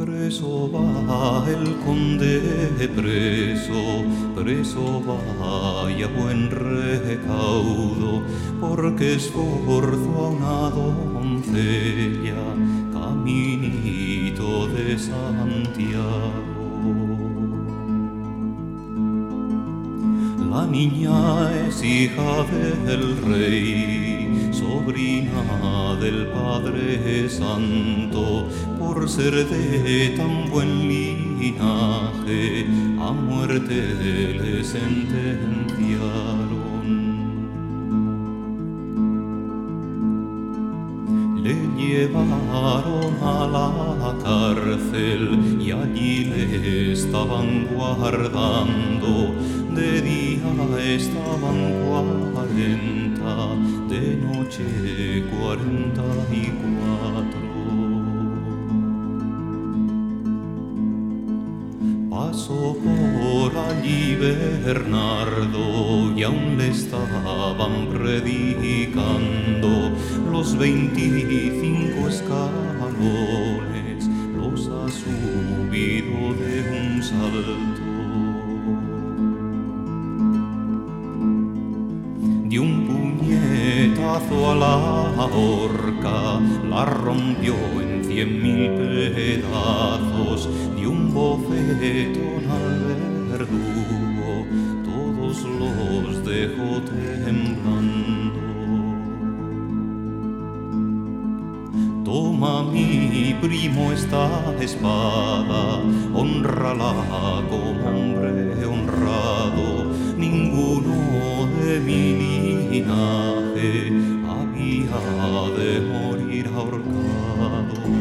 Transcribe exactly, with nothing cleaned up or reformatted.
Preso va el conde, preso, preso va y a buen recaudo, porque esforzo a una doncella, caminito de Santiago. La niña es hija del rey, sobrina del Padre Santo, por ser de tan buen linaje, a muerte le sentenciaron. Le llevaron a la cárcel y allí le estaban guardando. De día estaban cuarenta, de noche cuarenta y cuatro. Pasó por allí Bernardo y aún le estaban predicando. Los veinticinco escalones los ha subido de un salto. De un puñetazo a la horca, la rompió en cien mil pedazos. De un bofetón al verdugo, todos los dejó temblando. Toma mi primo esta espada, hónrala como hombre honrado. Ninguno de mi linaje había de morir ahorcado.